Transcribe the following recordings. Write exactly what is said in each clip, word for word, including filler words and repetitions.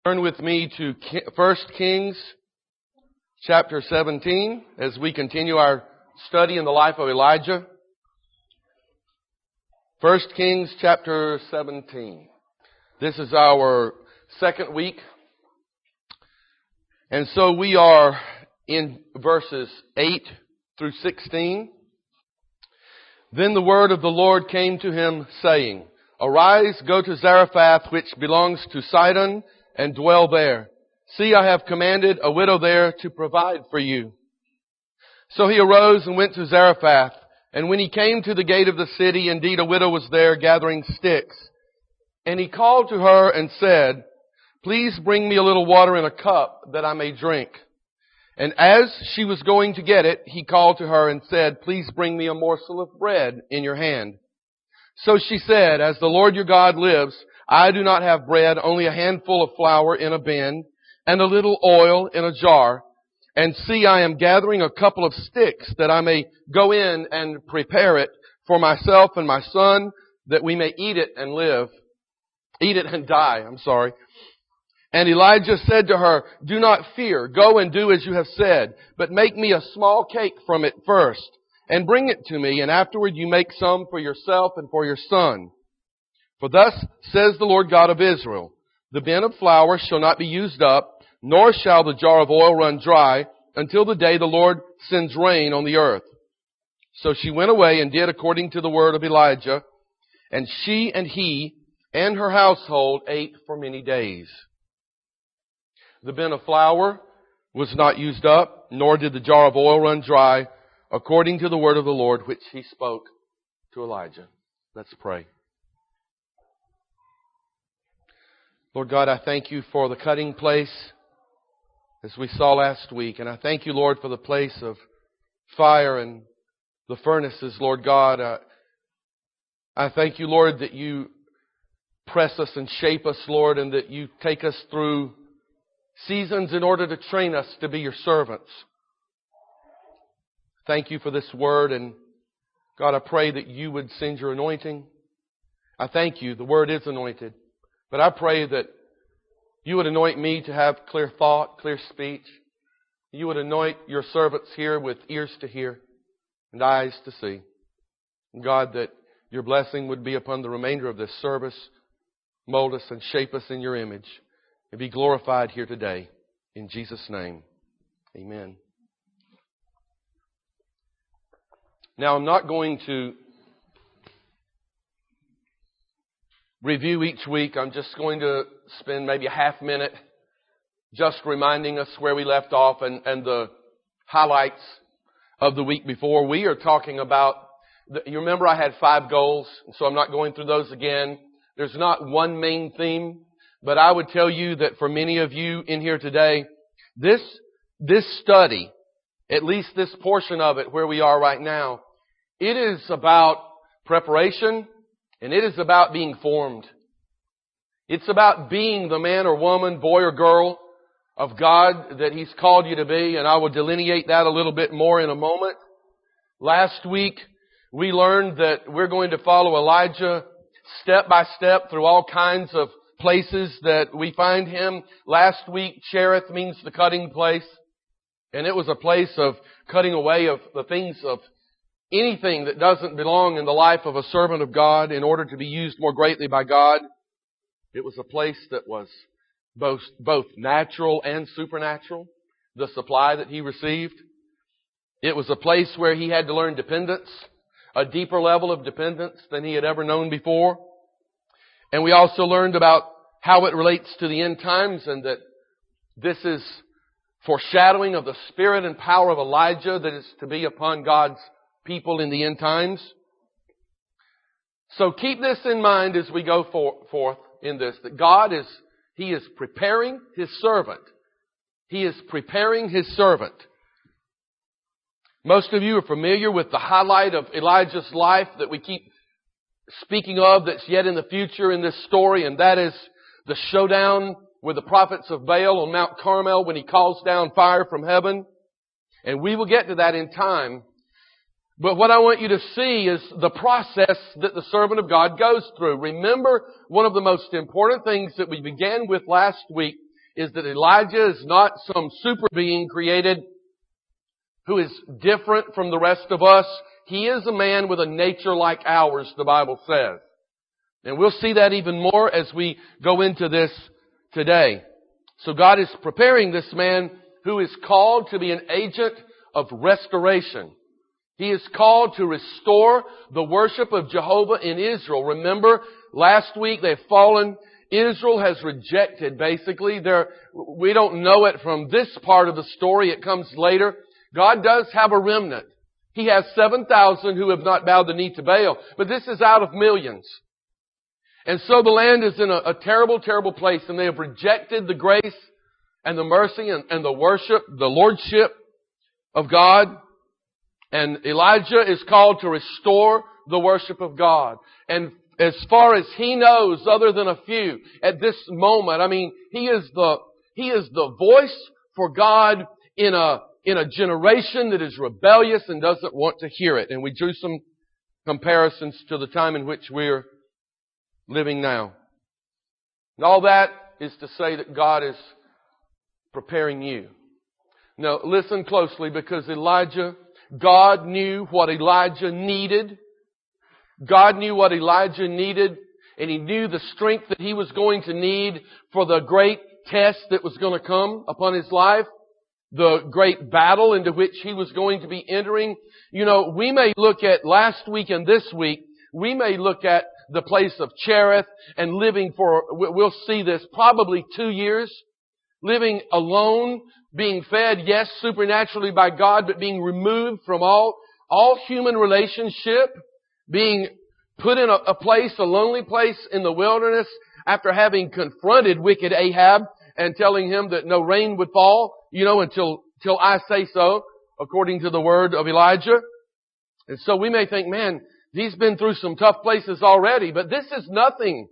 Turn with me to First Kings chapter seventeen as we continue our study in the life of Elijah. First Kings chapter seventeen. This is our second week. And so we are in verses eight through sixteen. Then the word of the Lord came to him, saying, Arise, go to Zarephath, which belongs to Sidon, and dwell there. See, I have commanded a widow there to provide for you. So he arose and went to Zarephath. And when he came to the gate of the city, indeed a widow was there gathering sticks. And he called to her and said, Please bring me a little water in a cup that I may drink. And as she was going to get it, he called to her and said, Please bring me a morsel of bread in your hand. So she said, As the Lord your God lives, I do not have bread, only a handful of flour in a bin, and a little oil in a jar. And see, I am gathering a couple of sticks, that I may go in and prepare it for myself and my son, that we may eat it and live. Eat it and die, I'm sorry. And Elijah said to her, Do not fear, go and do as you have said, but make me a small cake from it first, and bring it to me, and afterward you make some for yourself and for your son. For thus says the Lord God of Israel, The bin of flour shall not be used up, nor shall the jar of oil run dry, until the day the Lord sends rain on the earth. So she went away and did according to the word of Elijah, and she and he and her household ate for many days. The bin of flour was not used up, nor did the jar of oil run dry, according to the word of the Lord which he spoke to Elijah. Let's pray. Lord God, I thank you for the cutting place, as we saw last week. And I thank you, Lord, for the place of fire and the furnaces, Lord God. I, I thank you, Lord, that you press us and shape us, Lord, and that you take us through seasons in order to train us to be your servants. Thank you for this word. And God, I pray that you would send your anointing. I thank you. The word is anointed. But I pray that you would anoint me to have clear thought, clear speech. You would anoint your servants here with ears to hear and eyes to see. And God, that your blessing would be upon the remainder of this service. Mold us and shape us in your image. And be glorified here today. In Jesus' name, amen. Now, I'm not going to review each week. I'm just going to spend maybe a half minute just reminding us where we left off and, and the highlights of the week before. We are talking about, the, you remember I had five goals, so I'm not going through those again. There's not one main theme, but I would tell you that for many of you in here today, this, this study, at least this portion of it where we are right now, it is about preparation. And it is about being formed. It's about being the man or woman, boy or girl of God that He's called you to be. And I will delineate that a little bit more in a moment. Last week, we learned that we're going to follow Elijah step by step through all kinds of places that we find him. Last week, Cherith means the cutting place. And it was a place of cutting away of the things of anything that doesn't belong in the life of a servant of God in order to be used more greatly by God. It was a place that was both, both natural and supernatural, the supply that he received. It was a place where he had to learn dependence, a deeper level of dependence than he had ever known before. And we also learned about how it relates to the end times, and that this is foreshadowing of the spirit and power of Elijah that is to be upon God's people in the end times. So keep this in mind as we go for, forth in this, that God is, He is preparing His servant. He is preparing His servant. Most of you are familiar with the highlight of Elijah's life that we keep speaking of that's yet in the future in this story, and that is the showdown with the prophets of Baal on Mount Carmel when he calls down fire from heaven. And we will get to that in time. But what I want you to see is the process that the servant of God goes through. Remember, one of the most important things that we began with last week is that Elijah is not some super being created who is different from the rest of us. He is a man with a nature like ours, the Bible says. And we'll see that even more as we go into this today. So God is preparing this man who is called to be an agent of restoration. He is called to restore the worship of Jehovah in Israel. Remember, last week they've fallen. Israel has rejected, basically. They're, we don't know it from this part of the story. It comes later. God does have a remnant. He has seven thousand who have not bowed the knee to Baal. But this is out of millions. And so the land is in a, a terrible, terrible place, and they have rejected the grace and the mercy and, and the worship, the lordship of God. And Elijah is called to restore the worship of God. And as far as he knows, other than a few, at this moment, I mean, he is the, he is the voice for God in a, in a generation that is rebellious and doesn't want to hear it. And we drew some comparisons to the time in which we're living now. And all that is to say that God is preparing you. Now, listen closely, because Elijah, God knew what Elijah needed. God knew what Elijah needed, and He knew the strength that he was going to need for the great test that was going to come upon his life, the great battle into which he was going to be entering. You know, we may look at last week and this week, we may look at the place of Cherith and living for, we'll see this, probably two years, living alone, being fed, yes, supernaturally by God, but being removed from all, all human relationship, being put in a, a place, a lonely place in the wilderness after having confronted wicked Ahab and telling him that no rain would fall, you know, until, till I say so, according to the word of Elijah. And so we may think, man, he's been through some tough places already, but this is nothing.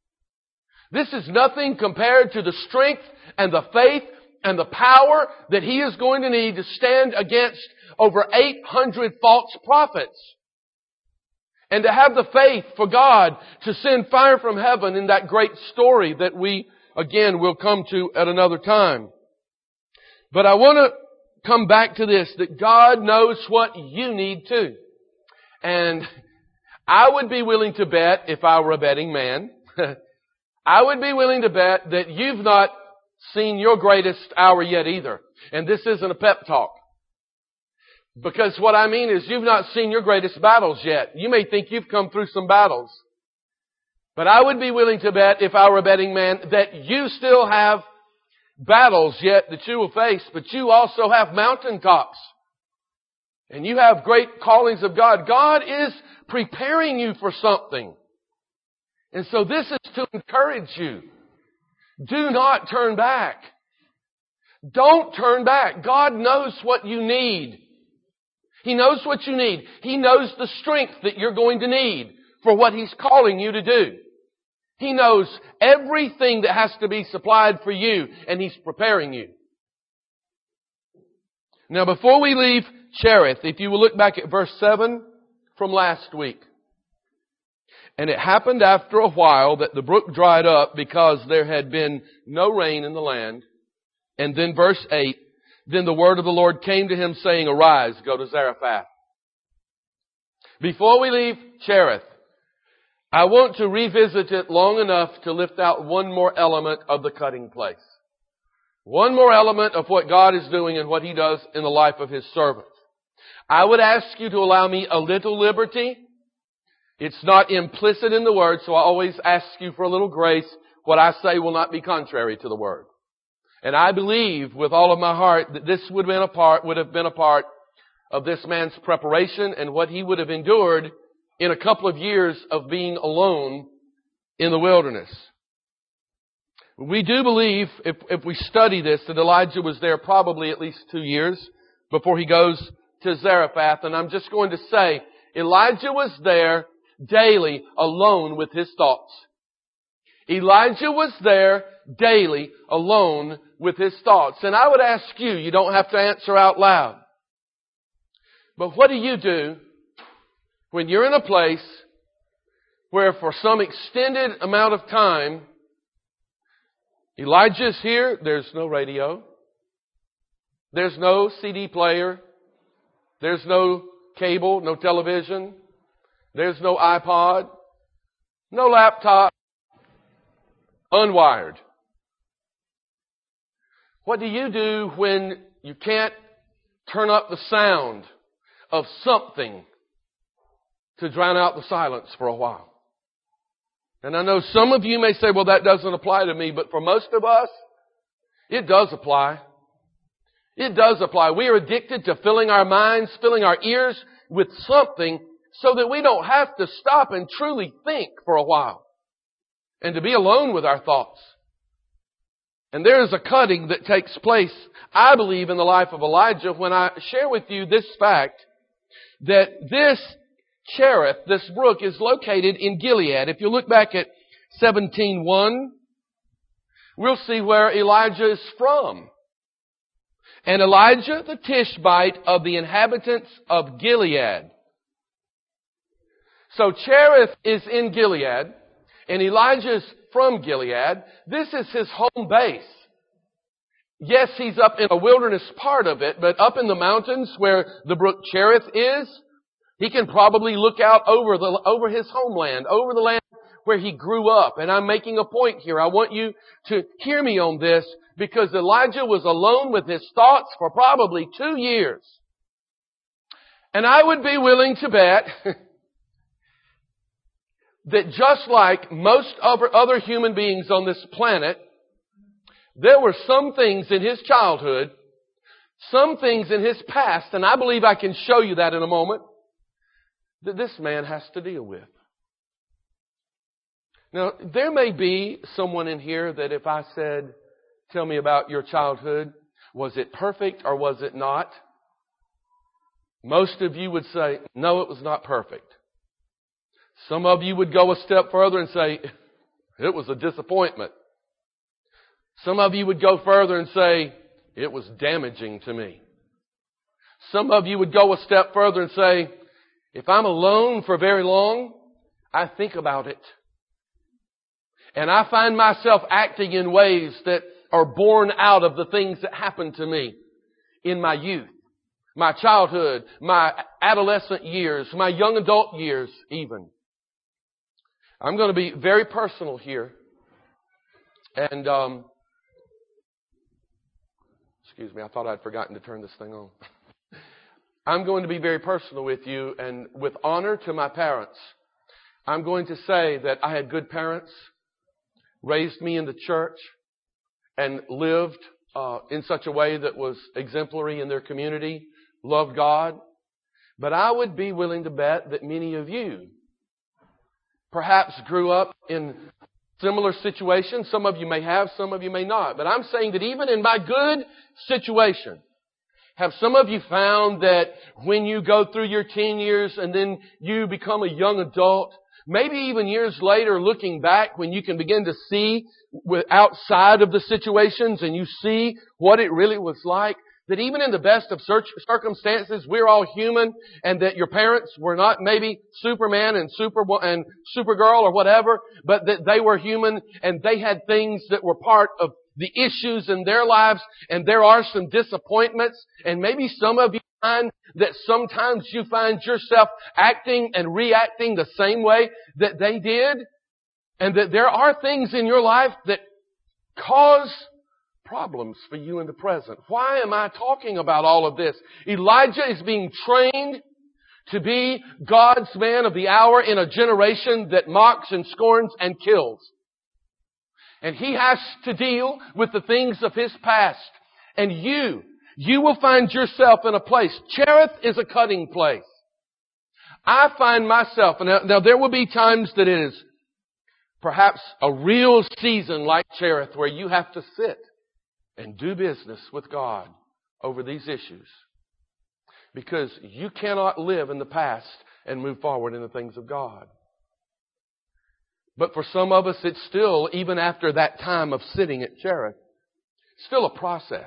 This is nothing compared to the strength and the faith and the power that he is going to need to stand against over eight hundred false prophets. And to have the faith for God to send fire from heaven in that great story that we, again, will come to at another time. But I want to come back to this, that God knows what you need too. And I would be willing to bet, if I were a betting man, I would be willing to bet that you've not seen your greatest hour yet either. And this isn't a pep talk. Because what I mean is you've not seen your greatest battles yet. You may think you've come through some battles. But I would be willing to bet, if I were a betting man, that you still have battles yet that you will face, but you also have mountaintops. And you have great callings of God. God is preparing you for something. And so this is to encourage you. Do not turn back. Don't turn back. God knows what you need. He knows what you need. He knows the strength that you're going to need for what He's calling you to do. He knows everything that has to be supplied for you, and He's preparing you. Now, before we leave Cherith, if you will look back at verse seven from last week. And it happened after a while that the brook dried up because there had been no rain in the land. And then verse eight, then the word of the Lord came to him saying, arise, go to Zarephath. Before we leave Cherith, I want to revisit it long enough to lift out one more element of the cutting place. One more element of what God is doing and what He does in the life of His servant. I would ask you to allow me a little liberty. It's not implicit in the Word, so I always ask you for a little grace. What I say will not be contrary to the Word. And I believe with all of my heart that this would have been a part, would have been a part of this man's preparation and what he would have endured in a couple of years of being alone in the wilderness. We do believe, if, if we study this, that Elijah was there probably at least two years before he goes to Zarephath. And I'm just going to say, Elijah was there daily alone with his thoughts. Elijah was there daily alone with his thoughts. And I would ask you, you don't have to answer out loud, but what do you do when you're in a place where for some extended amount of time Elijah's here. There's no radio. There's no C D player. There's no cable, no television. There's no iPod. No laptop. Unwired. What do you do when you can't turn up the sound of something to drown out the silence for a while? And I know some of you may say, well, that doesn't apply to me, but for most of us, it does apply. It does apply. We are addicted to filling our minds, filling our ears with something so that we don't have to stop and truly think for a while and to be alone with our thoughts. And there is a cutting that takes place, I believe, in the life of Elijah when I share with you this fact that this Cherith, this brook, is located in Gilead. If you look back at seventeen one, we'll see where Elijah is from. And Elijah the Tishbite of the inhabitants of Gilead. So Cherith is in Gilead, and Elijah's from Gilead. This is his home base. Yes, he's up in a wilderness part of it, but up in the mountains where the brook Cherith is, he can probably look out over the, over his homeland, over the land where he grew up. And I'm making a point here. I want you to hear me on this because Elijah was alone with his thoughts for probably two years. And I would be willing to bet that just like most other human beings on this planet, there were some things in his childhood, some things in his past, and I believe I can show you that in a moment, that this man has to deal with. Now, there may be someone in here that if I said, tell me about your childhood, was it perfect or was it not? Most of you would say, no, it was not perfect. Some of you would go a step further and say, it was a disappointment. Some of you would go further and say, it was damaging to me. Some of you would go a step further and say, if I'm alone for very long, I think about it. And I find myself acting in ways that are born out of the things that happened to me in my youth, my childhood, my adolescent years, my young adult years even. I'm going to be very personal here. And, um, excuse me, I thought I'd forgotten to turn this thing on. I'm going to be very personal with you, and with honor to my parents, I'm going to say that I had good parents, raised me in the church, and lived uh, in such a way that was exemplary in their community, loved God. But I would be willing to bet that many of you perhaps grew up in similar situations. Some of you may have, some of you may not. But I'm saying that even in my good situation, have some of you found that when you go through your teen years and then you become a young adult, maybe even years later looking back when you can begin to see outside of the situations and you see what it really was like, that even in the best of circumstances, we're all human, and that your parents were not maybe Superman and Super and Supergirl or whatever, but that they were human and they had things that were part of the issues in their lives, and there are some disappointments, and maybe some of you find that sometimes you find yourself acting and reacting the same way that they did, and that there are things in your life that cause problems for you in the present. Why am I talking about all of this? Elijah is being trained to be God's man of the hour in a generation that mocks and scorns and kills. And he has to deal with the things of his past. And you, you will find yourself in a place. Cherith is a cutting place. I find myself, and now, now there will be times that it is perhaps a real season like Cherith where you have to sit and do business with God over these issues. Because you cannot live in the past and move forward in the things of God. But for some of us, it's still, even after that time of sitting at Cherith, still a process.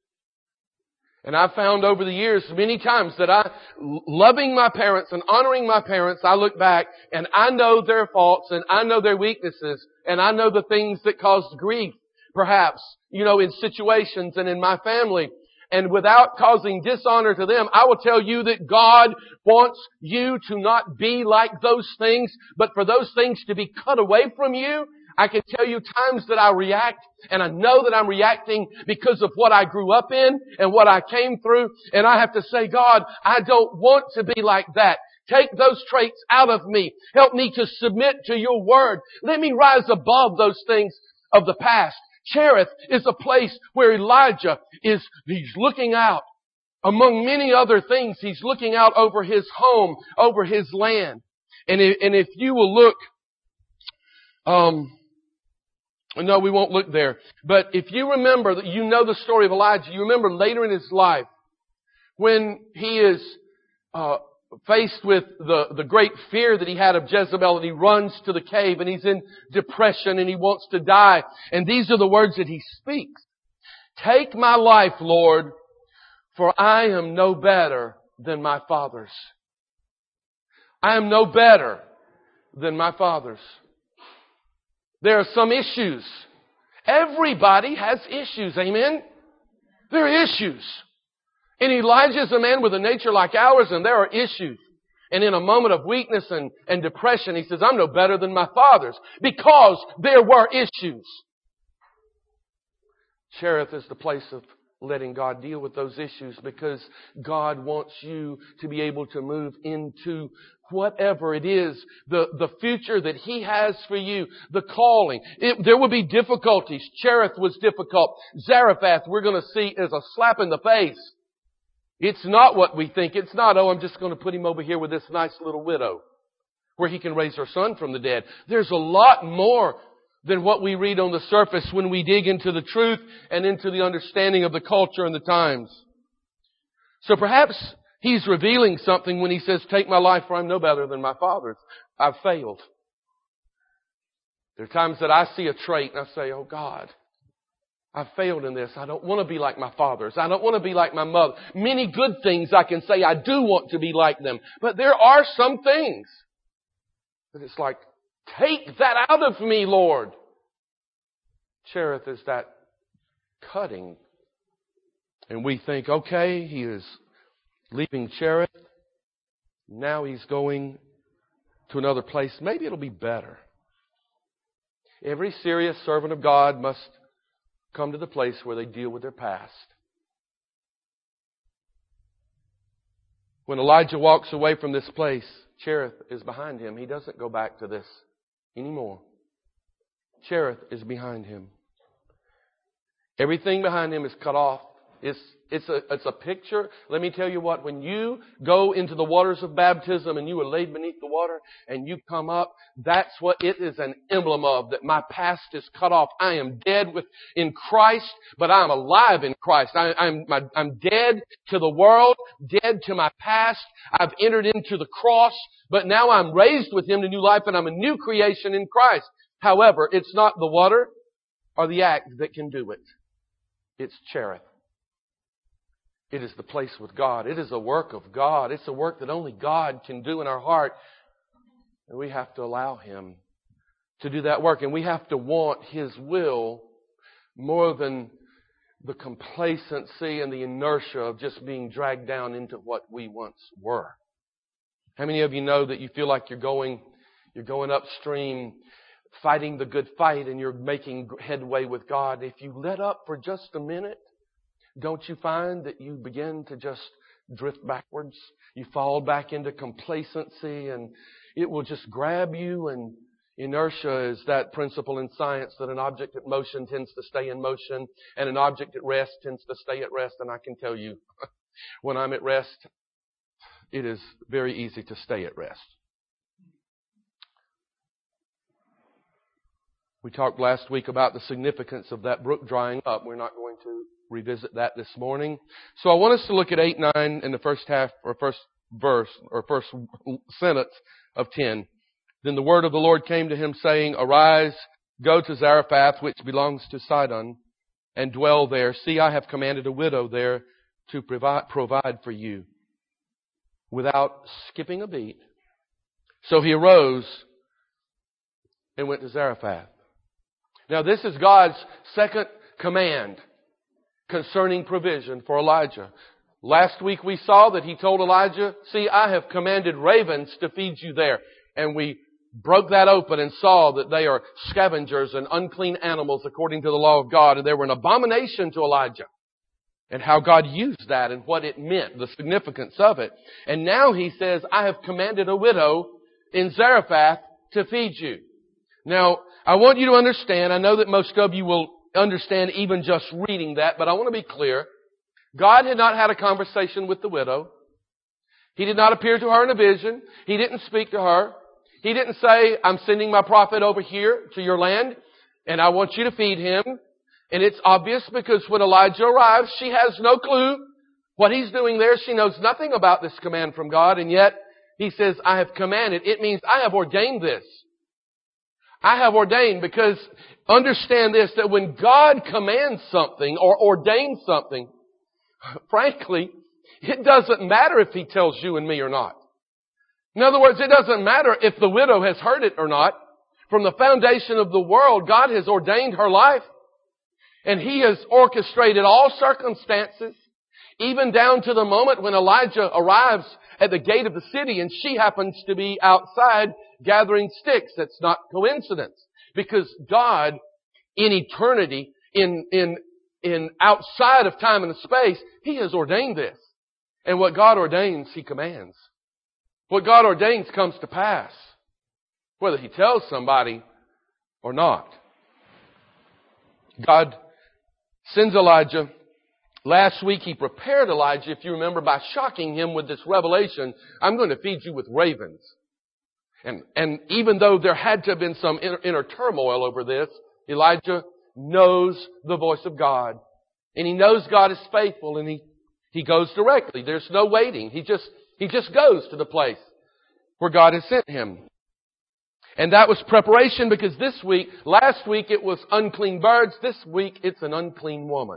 And I've found over the years many times that I, loving my parents and honoring my parents, I look back and I know their faults and I know their weaknesses and I know the things that caused grief. perhaps, you know, in situations and in my family. And without causing dishonor to them, I will tell you that God wants you to not be like those things, but for those things to be cut away from you. I can tell you times that I react, and I know that I'm reacting because of what I grew up in and what I came through. And I have to say, God, I don't want to be like that. Take those traits out of me. Help me to submit to your word. Let me rise above those things of the past. Cherith is a place where Elijah is, he's looking out. Among many other things, he's looking out over his home, over his land. And if, and if you will look, um, no, we won't look there. But if you remember that you know the story of Elijah, you remember later in his life when he is, uh, faced with the, the great fear that he had of Jezebel, and he runs to the cave and he's in depression and he wants to die. And these are the words that he speaks. Take my life, Lord, for I am no better than my fathers. I am no better than my fathers. There are some issues. Everybody has issues, amen? There are issues. And Elijah is a man with a nature like ours, and there are issues. And in a moment of weakness and, and depression, he says, I'm no better than my fathers, because there were issues. Cherith is the place of letting God deal with those issues, because God wants you to be able to move into whatever it is, the, the future that He has for you, the calling. It, there will be difficulties. Cherith was difficult. Zarephath, we're going to see, as a slap in the face. It's not what we think. It's not, oh, I'm just going to put him over here with this nice little widow where he can raise her son from the dead. There's a lot more than what we read on the surface when we dig into the truth and into the understanding of the culture and the times. So perhaps he's revealing something when he says, take my life, for I'm no better than my fathers. I've failed. There are times that I see a trait and I say, oh God, I've failed in this. I don't want to be like my fathers. I don't want to be like my mother. Many good things I can say I do want to be like them. But there are some things that it's like, take that out of me, Lord. Cherith is that cutting. And we think, okay, he is leaving Cherith. Now he's going to another place. Maybe it'll be better. Every serious servant of God must come to the place where they deal with their past. When Elijah walks away from this place, Cherith is behind him. He doesn't go back to this anymore. Cherith is behind him. Everything behind him is cut off. It's, it's a, it's a picture. Let me tell you what, when you go into the waters of baptism and you are laid beneath the water and you come up, that's what it is an emblem of, that my past is cut off. I am dead with, in Christ, but I'm alive in Christ. I, I'm, my, I'm dead to the world, dead to my past. I've entered into the cross, but now I'm raised with Him to new life and I'm a new creation in Christ. However, it's not the water or the act that can do it. It's Cherith. It is the place with God. It is a work of God. It's a work that only God can do in our heart. And we have to allow Him to do that work. And we have to want His will more than the complacency and the inertia of just being dragged down into what we once were. How many of you know that you feel like you're going, you're going upstream, fighting the good fight, and you're making headway with God? If you let up for just a minute, don't you find that you begin to just drift backwards? You fall back into complacency and it will just grab you. And inertia is that principle in science that an object at motion tends to stay in motion and an object at rest tends to stay at rest. And I can tell you, when I'm at rest, it is very easy to stay at rest. We talked last week about the significance of that brook drying up. We're not going to revisit that this morning. So I want us to look at eight, nine, and the first half, or first verse, or first sentence of ten. Then the word of the Lord came to him, saying, Arise, go to Zarephath, which belongs to Sidon, and dwell there. See, I have commanded a widow there to provide, provide for you, without skipping a beat. So he arose and went to Zarephath. Now this is God's second command concerning provision for Elijah. Last week we saw that He told Elijah, see, I have commanded ravens to feed you there. And we broke that open and saw that they are scavengers and unclean animals according to the law of God. And they were an abomination to Elijah. And how God used that and what it meant, the significance of it. And now He says, I have commanded a widow in Zarephath to feed you. Now, I want you to understand, I know that most of you will understand even just reading that, but I want to be clear. God had not had a conversation with the widow. He did not appear to her in a vision. He didn't speak to her. He didn't say, I'm sending my prophet over here to your land, and I want you to feed him. And it's obvious because when Elijah arrives, she has no clue what he's doing there. She knows nothing about this command from God, and yet he says, I have commanded. It means I have ordained this. I have ordained, because understand this, that when God commands something or ordains something, frankly, it doesn't matter if He tells you and me or not. In other words, it doesn't matter if the widow has heard it or not. From the foundation of the world, God has ordained her life. And He has orchestrated all circumstances, even down to the moment when Elijah arrives at the gate of the city and she happens to be outside gathering sticks. That's not coincidence. Because God, in eternity, in, in, in outside of time and space, He has ordained this. And what God ordains, He commands. What God ordains comes to pass, whether He tells somebody or not. God sends Elijah. Last week He prepared Elijah, if you remember, by shocking him with this revelation, I'm going to feed you with ravens. And, and even though there had to have been some inner, inner turmoil over this, Elijah knows the voice of God. And he knows God is faithful, and he, he goes directly. There's no waiting. He just, he just goes to the place where God has sent him. And that was preparation, because this week, last week it was unclean birds. This week it's an unclean woman.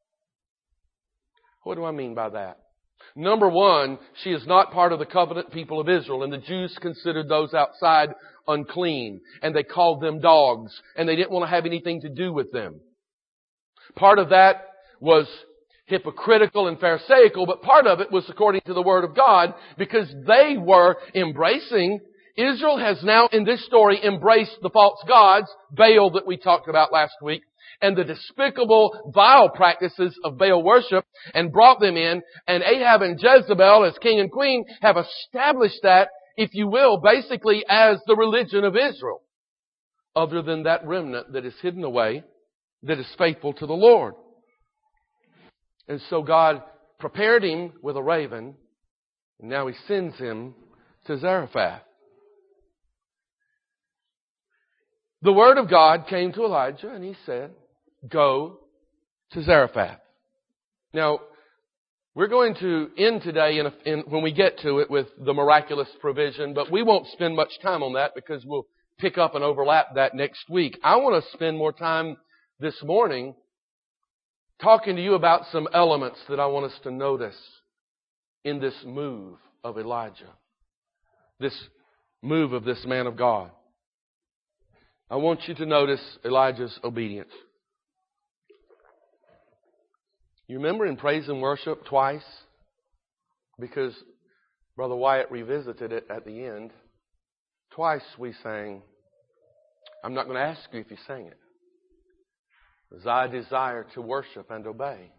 What do I mean by that? Number one, she is not part of the covenant people of Israel, and the Jews considered those outside unclean, and they called them dogs, and they didn't want to have anything to do with them. Part of that was hypocritical and pharisaical, but part of it was according to the Word of God, because they were embracing. Israel has now in this story embraced the false gods, Baal that we talked about last week, and the despicable, vile practices of Baal worship, and brought them in. And Ahab and Jezebel, as king and queen, have established that, if you will, basically as the religion of Israel, other than that remnant that is hidden away, that is faithful to the Lord. And so God prepared him with a raven, and now He sends him to Zarephath. The word of God came to Elijah, and he said, go to Zarephath. Now, we're going to end today in a, in, when we get to it with the miraculous provision, but we won't spend much time on that because we'll pick up and overlap that next week. I want to spend more time this morning talking to you about some elements that I want us to notice in this move of Elijah, this move of this man of God. I want you to notice Elijah's obedience. You remember in praise and worship twice? Because Brother Wyatt revisited it at the end. Twice we sang, I'm not going to ask you if you sang it, because I desire to worship and obey.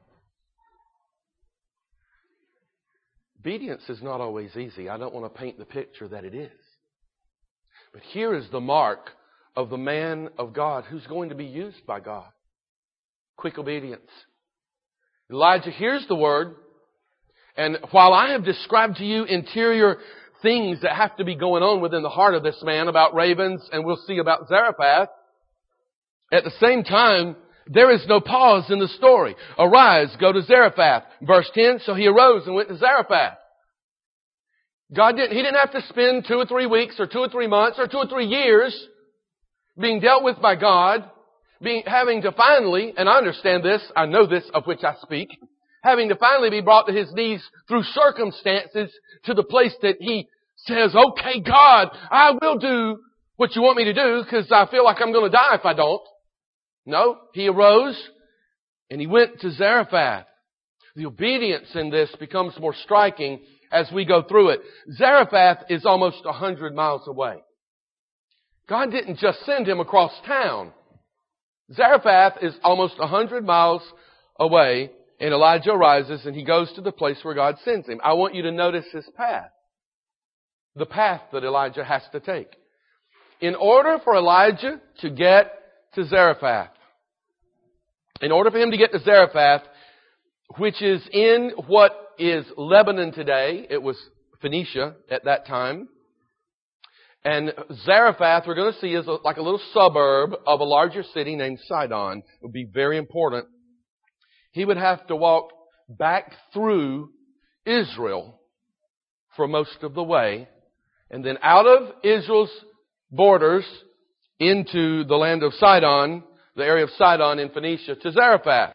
Obedience is not always easy. I don't want to paint the picture that it is. But here is the mark of the man of God who's going to be used by God. Quick obedience. Elijah hears the word, and while I have described to you interior things that have to be going on within the heart of this man about ravens, and we'll see about Zarephath, at the same time, there is no pause in the story. Arise, go to Zarephath. Verse ten, so he arose and went to Zarephath. God didn't, He didn't have to spend two or three weeks or two or three months or two or three years being dealt with by God, being, having to finally, and I understand this, I know this of which I speak, having to finally be brought to his knees through circumstances to the place that he says, okay, God, I will do what you want me to do because I feel like I'm going to die if I don't. No, he arose and he went to Zarephath. The obedience in this becomes more striking as we go through it. Zarephath is almost a hundred miles away. God didn't just send him across town. Zarephath is almost a hundred miles away, and Elijah arises and he goes to the place where God sends him. I want you to notice his path. The path that Elijah has to take. In order for Elijah to get to Zarephath, in order for him to get to Zarephath, which is in what is Lebanon today, it was Phoenicia at that time. And Zarephath, we're going to see, is like a little suburb of a larger city named Sidon. It would be very important. He would have to walk back through Israel for most of the way, and then out of Israel's borders into the land of Sidon, the area of Sidon in Phoenicia, to Zarephath.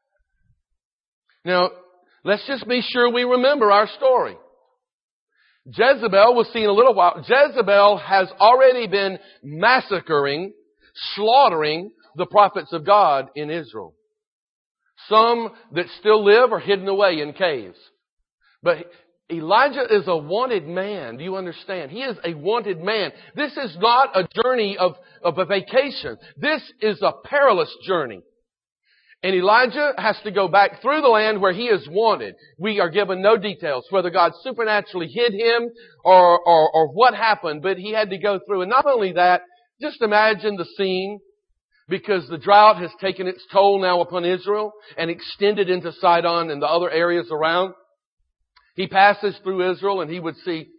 Now, let's just be sure we remember our story. Jezebel, we'll see in a little while, Jezebel has already been massacring, slaughtering the prophets of God in Israel. Some that still live are hidden away in caves. But Elijah is a wanted man. Do you understand? He is a wanted man. This is not a journey of, of a vacation. This is a perilous journey. And Elijah has to go back through the land where he is wanted. We are given no details, whether God supernaturally hid him or, or, or what happened, but he had to go through. And not only that, just imagine the scene, because the drought has taken its toll now upon Israel and extended into Sidon and the other areas around. He passes through Israel and he would see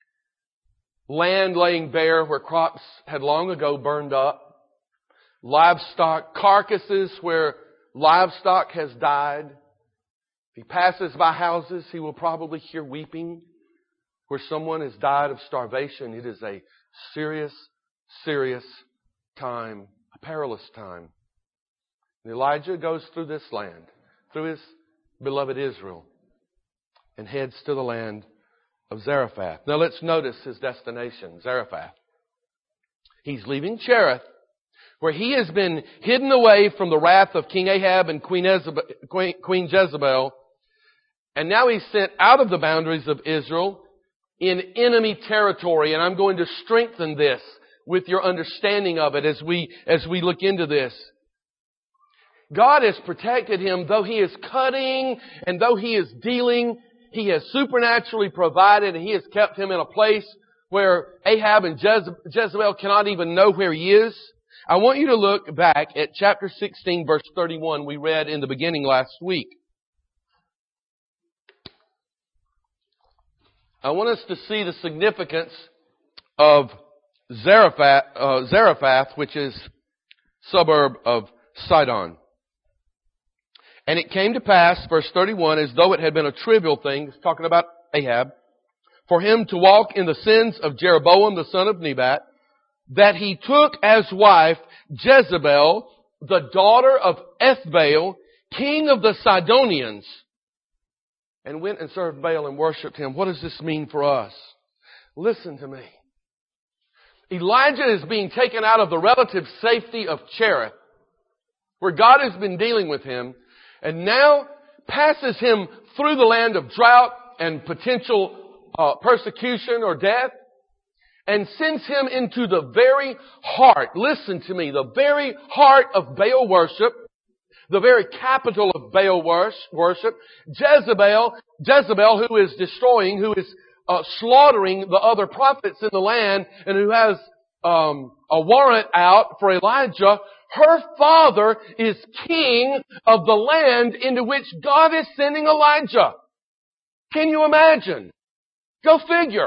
land laying bare where crops had long ago burned up, livestock, carcasses where livestock has died. If he passes by houses, he will probably hear weeping where someone has died of starvation. It is a serious, serious time, a perilous time. And Elijah goes through this land, through his beloved Israel, and heads to the land of Zarephath. Now let's notice his destination, Zarephath. He's leaving Cherith, where he has been hidden away from the wrath of King Ahab and Queen Jezebel. And now he's sent out of the boundaries of Israel in enemy territory. And I'm going to strengthen this with your understanding of it as we, as we look into this. God has protected him, though he is cutting and though he is dealing. He has supernaturally provided, and he has kept him in a place where Ahab and Jezebel cannot even know where he is. I want you to look back at chapter sixteen, verse thirty-one we read in the beginning last week. I want us to see the significance of Zarephath, uh, Zarephath, which is suburb of Sidon. And it came to pass, verse thirty-one, as though it had been a trivial thing, it's talking about Ahab, for him to walk in the sins of Jeroboam the son of Nebat, that he took as wife Jezebel, the daughter of Ethbaal, king of the Sidonians, and went and served Baal and worshipped him. What does this mean for us? Listen to me. Elijah is being taken out of the relative safety of Cherith, where God has been dealing with him, and now passes him through the land of drought and potential uh, persecution or death, and sends him into the very heart, listen to me, the very heart of Baal worship, the very capital of Baal worship, Jezebel, Jezebel who is destroying, who is uh, slaughtering the other prophets in the land, and who has um, a warrant out for Elijah. Her father is king of the land into which God is sending Elijah. Can you imagine? Go figure.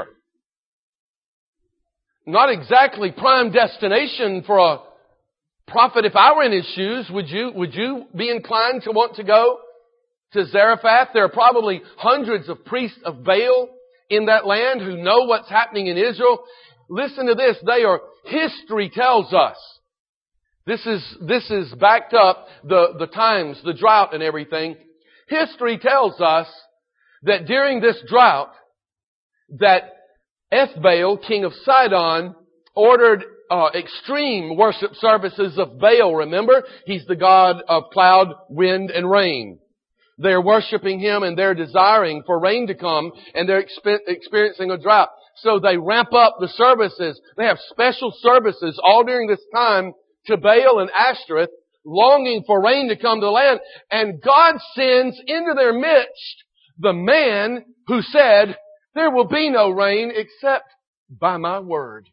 Not exactly prime destination for a prophet. If I were in his shoes, would you, would you be inclined to want to go to Zarephath? There are probably hundreds of priests of Baal in that land who know what's happening in Israel. Listen to this. They are, history tells us. This is, this is backed up, the, the times, the drought and everything. History tells us that during this drought, that Ethbaal, king of Sidon, ordered uh, extreme worship services of Baal, remember? He's the god of cloud, wind, and rain. They're worshiping him and they're desiring for rain to come and they're expe- experiencing a drought. So they ramp up the services. They have special services all during this time to Baal and Ashtoreth, longing for rain to come to the land. And God sends into their midst the man who said, there will be no rain except by my word.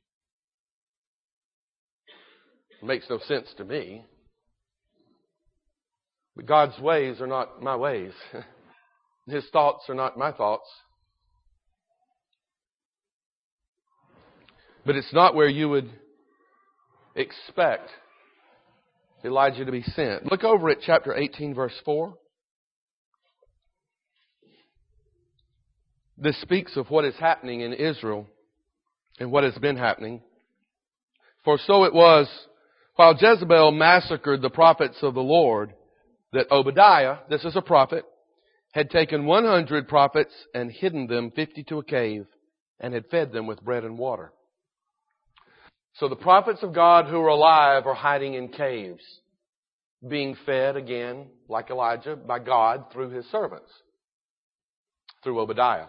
It makes no sense to me. But God's ways are not my ways. His thoughts are not my thoughts. But it's not where you would expect Elijah to be sent. Look over at chapter eighteen, verse four. This speaks of what is happening in Israel and what has been happening. For so it was, while Jezebel massacred the prophets of the Lord, that Obadiah, this is a prophet, had taken one hundred prophets and hidden them fifty to a cave and had fed them with bread and water. So the prophets of God who are alive are hiding in caves, being fed again, like Elijah, by God through his servants, through Obadiah.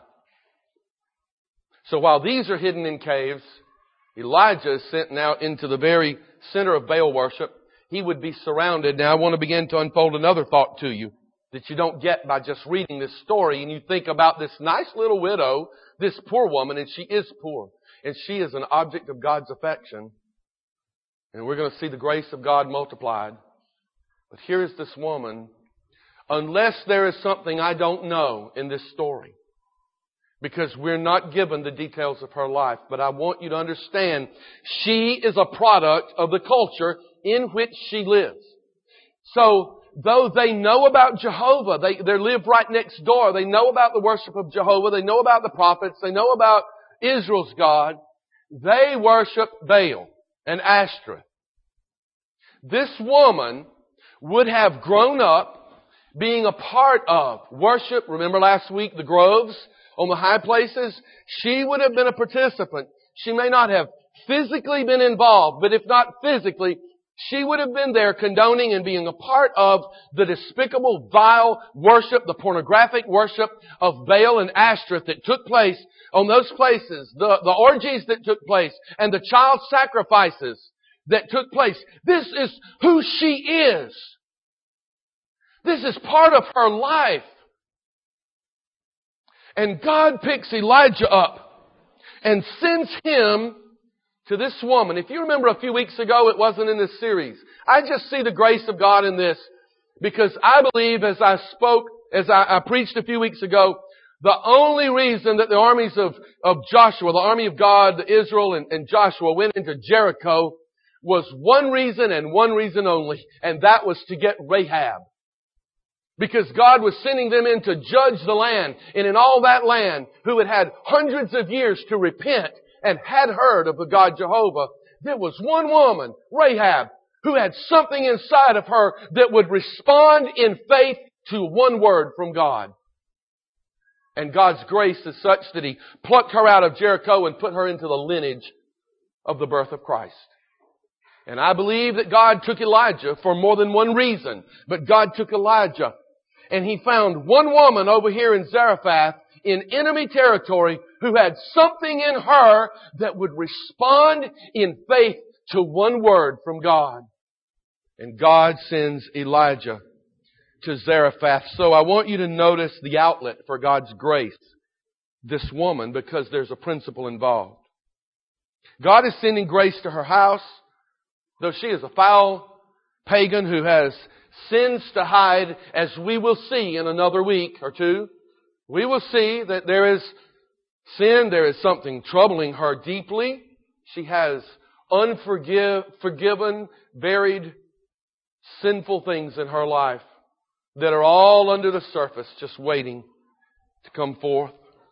So while these are hidden in caves, Elijah is sent now into the very center of Baal worship. He would be surrounded. Now I want to begin to unfold another thought to you that you don't get by just reading this story. And you think about this nice little widow, this poor woman, and she is poor. And she is an object of God's affection. And we're going to see the grace of God multiplied. But here is this woman. Unless there is something I don't know in this story, because we're not given the details of her life, but I want you to understand she is a product of the culture in which she lives. So, though they know about Jehovah, they, they live right next door, they know about the worship of Jehovah, they know about the prophets, they know about Israel's God, they worship Baal and Ashtoreth. This woman would have grown up being a part of worship. Remember last week, the groves on the high places? She would have been a participant. She may not have physically been involved, but if not physically, she would have been there condoning and being a part of the despicable, vile worship, the pornographic worship of Baal and Ashtoreth that took place on those places, the, the orgies that took place, and the child sacrifices that took place. This is who she is. This is part of her life. And God picks Elijah up and sends him to this woman. If you remember a few weeks ago, it wasn't in this series. I just see the grace of God in this because I believe, as I spoke, as I, I preached a few weeks ago, the only reason that the armies of, of Joshua, the army of God, Israel and, and Joshua went into Jericho was one reason and one reason only, and that was to get Rahab. Because God was sending them in to judge the land, and in all that land, who had had hundreds of years to repent and had heard of the God Jehovah, there was one woman, Rahab, who had something inside of her that would respond in faith to one word from God. And God's grace is such that He plucked her out of Jericho and put her into the lineage of the birth of Christ. And I believe that God took Elijah for more than one reason. But God took Elijah and He found one woman over here in Zarephath in enemy territory who had something in her that would respond in faith to one word from God. And God sends Elijah to Zarephath. So I want you to notice the outlet for God's grace, this woman, because there's a principle involved. God is sending grace to her house, though she is a foul pagan who has sins to hide, as we will see in another week or two. We will see that there is sin, there is something troubling her deeply. She has unforgiven, buried, sinful things in her life that are all under the surface, just waiting to come forth.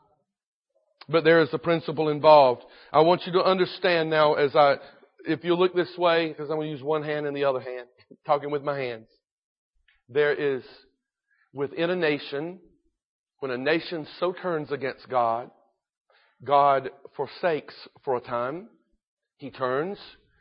But there is a principle involved. I want you to understand now, as I, if you look this way, because I'm going to use one hand and the other hand, talking with my hands. There is, within a nation, when a nation so turns against God, God forsakes for a time. He turns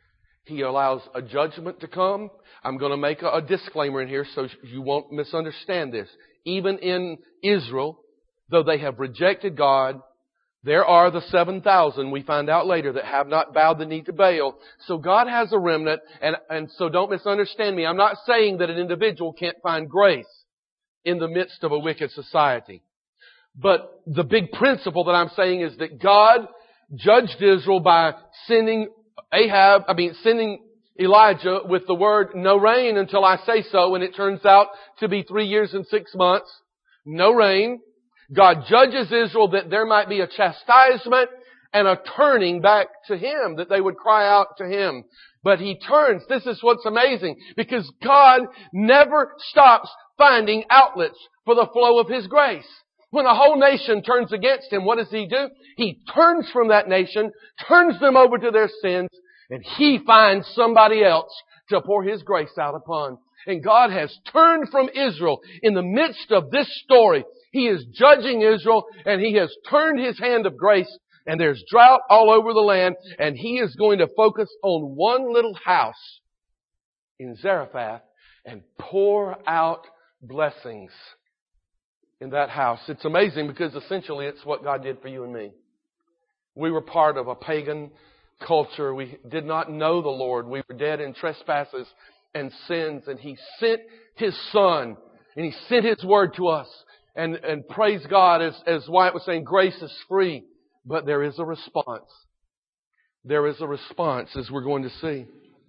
He allows a judgment to come. I'm going to make a, a disclaimer in here so you won't misunderstand this. Even in Israel, though they have rejected God, there are the seven thousand, we find out later, that have not bowed the knee to Baal. So God has a remnant, and, and so don't misunderstand me. I'm not saying that an individual can't find grace in the midst of a wicked society. But the big principle that I'm saying is that God judged Israel by sending Ahab, I mean, sending Elijah with the word, no rain until I say so, and it turns out to be three years and six months. No rain. God judges Israel that there might be a chastisement and a turning back to Him, that they would cry out to Him. But He turns. This is what's amazing, because God never stops finding outlets for the flow of His grace. When a whole nation turns against Him, what does He do? He turns from that nation, turns them over to their sins, and He finds somebody else to pour His grace out upon. And God has turned from Israel in the midst of this story. He is judging Israel, and He has turned His hand of grace, and there's drought all over the land, and He is going to focus on one little house in Zarephath and pour out blessings in that house. It's amazing because essentially it's what God did for you and me. We were part of a pagan culture. We did not know the Lord. We were dead in trespasses and sins, and He sent His Son, and He sent His Word to us. And, and praise God, as, as Wyatt was saying, grace is free, but there is a response. There is a response, as we're going to see.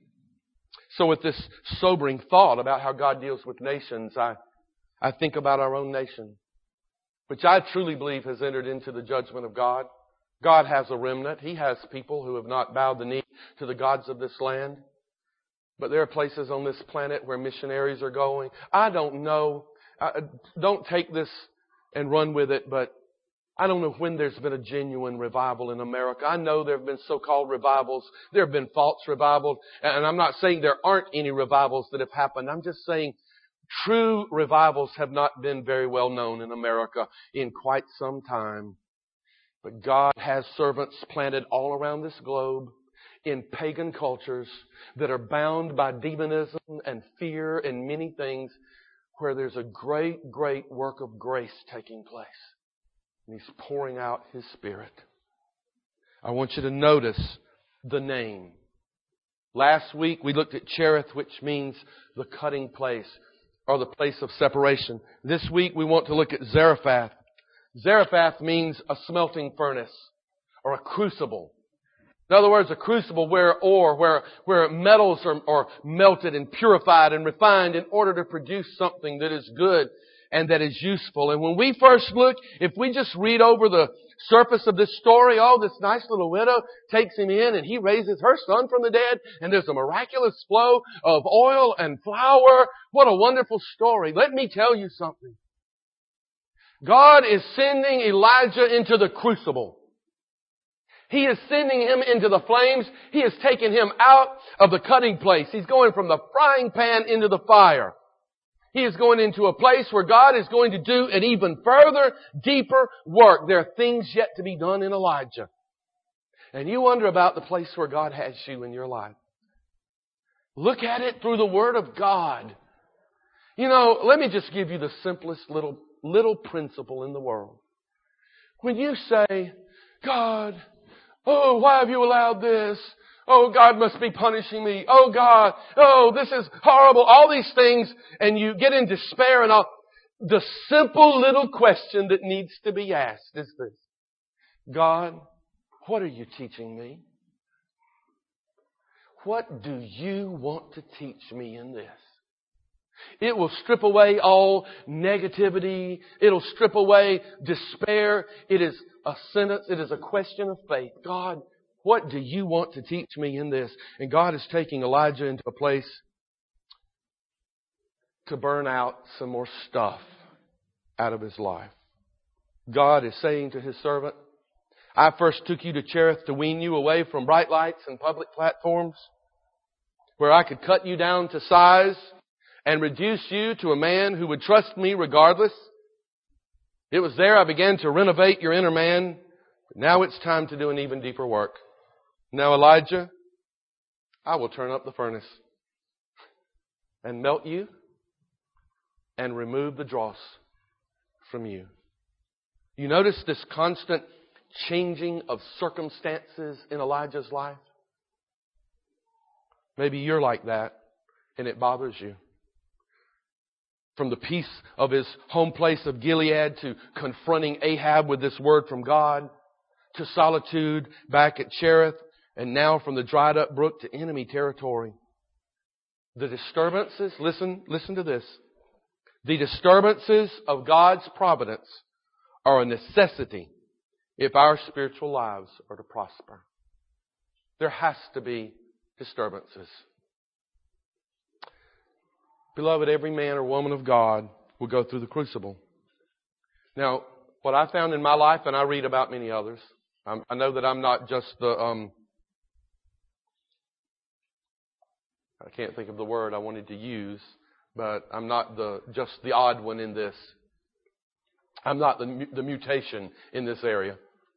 So with this sobering thought about how God deals with nations, I, I think about our own nation, which I truly believe has entered into the judgment of God. God has a remnant. He has people who have not bowed the knee to the gods of this land. But there are places on this planet where missionaries are going. I don't know. I, don't take this and run with it, but I don't know when there's been a genuine revival in America. I know there have been so-called revivals. There have been false revivals. And I'm not saying there aren't any revivals that have happened. I'm just saying true revivals have not been very well known in America in quite some time. But God has servants planted all around this globe in pagan cultures that are bound by demonism and fear and many things, where there's a great, great work of grace taking place. And He's pouring out His Spirit. I want you to notice the name. Last week we looked at Cherith, which means the cutting place or the place of separation. This week we want to look at Zarephath. Zarephath means a smelting furnace or a crucible. In other words, a crucible where ore, where, where metals are, are melted and purified and refined in order to produce something that is good and that is useful. And when we first look, if we just read over the surface of this story, oh, this nice little widow takes him in and he raises her son from the dead, and there's a miraculous flow of oil and flour. What a wonderful story. Let me tell you something. God is sending Elijah into the crucible. He is sending him into the flames. He is taking him out of the cutting place. He's going from the frying pan into the fire. He is going into a place where God is going to do an even further, deeper work. There are things yet to be done in Elijah. And you wonder about the place where God has you in your life. Look at it through the Word of God. You know, let me just give you the simplest little, little principle in the world. When you say, God, oh, why have you allowed this? Oh, God must be punishing me. Oh, God. Oh, this is horrible. All these things. And you get in despair and all. The simple little question that needs to be asked is this. God, what are you teaching me? What do you want to teach me in this? It will strip away all negativity. It'll strip away despair. It is a sentence. It is a question of faith. God, what do you want to teach me in this? And God is taking Elijah into a place to burn out some more stuff out of his life. God is saying to His servant, I first took you to Cherith to wean you away from bright lights and public platforms where I could cut you down to size and reduce you to a man who would trust me regardless. It was there I began to renovate your inner man. But now it's time to do an even deeper work. Now, Elijah, I will turn up the furnace and melt you and remove the dross from you. You notice this constant changing of circumstances in Elijah's life? Maybe you're like that and it bothers you. From the peace of his home place of Gilead to confronting Ahab with this word from God, to solitude back at Cherith, and now from the dried up brook to enemy territory. The disturbances, listen, listen to this. The disturbances of God's providence are a necessity if our spiritual lives are to prosper. There has to be disturbances. Beloved, every man or woman of God will go through the crucible. Now, what I found in my life, and I read about many others, I'm, I know that I'm not just the, um, I can't think of the word I wanted to use, but I'm not the just the odd one in this. I'm not the, the mutation in this area.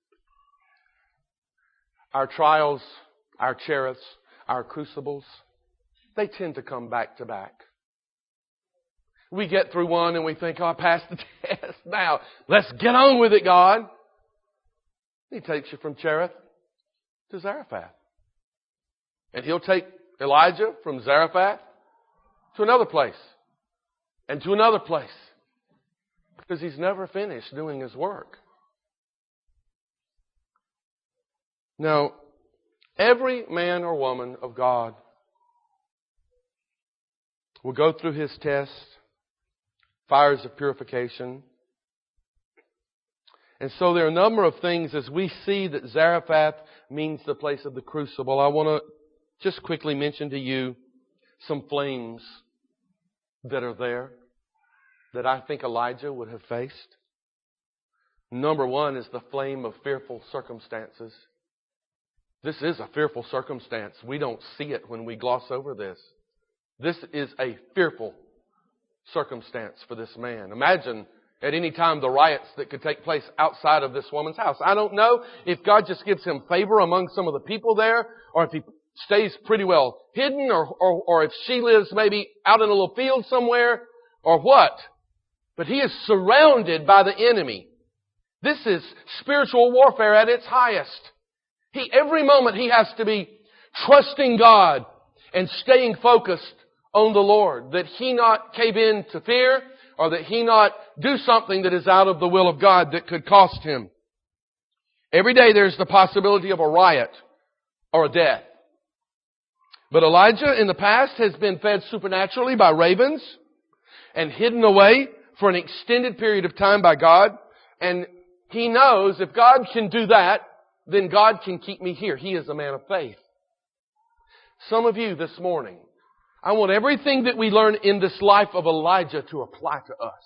Our trials, our cheriths, our crucibles, they tend to come back to back. We get through one and we think, oh, I passed the test. Now, let's get on with it, God. He takes you from Cherith to Zarephath. And He'll take Elijah from Zarephath to another place. And to another place. Because He's never finished doing His work. Now, every man or woman of God will go through his test, fires of purification. And so there are a number of things as we see that Zarephath means the place of the crucible. I want to just quickly mention to you some flames that are there that I think Elijah would have faced. Number one is the flame of fearful circumstances. This is a fearful circumstance. We don't see it when we gloss over this. This is a fearful circumstance for this man. Imagine at any time the riots that could take place outside of this woman's house. I don't know if God just gives him favor among some of the people there, or if he stays pretty well hidden, or, or, or if she lives maybe out in a little field somewhere, or what. But he is surrounded by the enemy. This is spiritual warfare at its highest. He, every moment he has to be trusting God and staying focused on the Lord, that he not cave in to fear, or that he not do something that is out of the will of God that could cost him. Every day there's the possibility of a riot or a death. But Elijah in the past has been fed supernaturally by ravens and hidden away for an extended period of time by God. And he knows if God can do that, then God can keep me here. He is a man of faith. Some of you this morning, I want everything that we learn in this life of Elijah to apply to us.